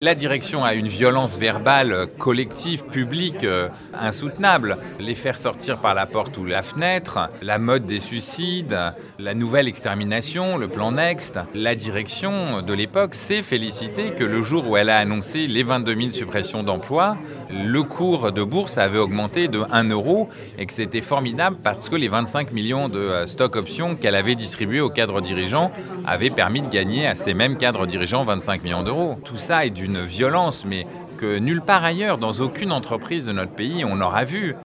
La direction a une violence verbale collective, publique, insoutenable. Les faire sortir par la porte ou la fenêtre, la mode des suicides, la nouvelle extermination, le plan Next. La direction de l'époque s'est félicitée que le jour où elle a annoncé les 22 000 suppressions d'emplois, le cours de bourse avait augmenté de 1 euro et que c'était formidable parce que les 25 millions de stock options qu'elle avait distribués aux cadres dirigeants avaient permis de gagner à ces mêmes cadres dirigeants 25 millions d'euros. Tout ça est d'une violence, mais que nulle part ailleurs, dans aucune entreprise de notre pays, on n'aura vu.